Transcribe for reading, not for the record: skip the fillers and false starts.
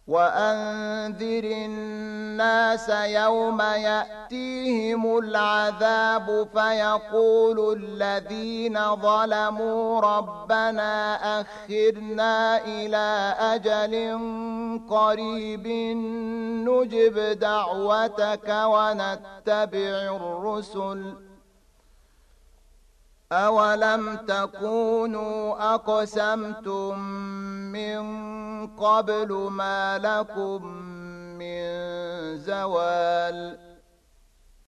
وأنذر الناس يوم يأتيهم العذاب فيقول الذين ظلموا ربنا أخرنا إلى أجل قريب نجب دعوتك ونتبع الرسل أولم تكونوا أقسمتم من قبل ما لكم من زوال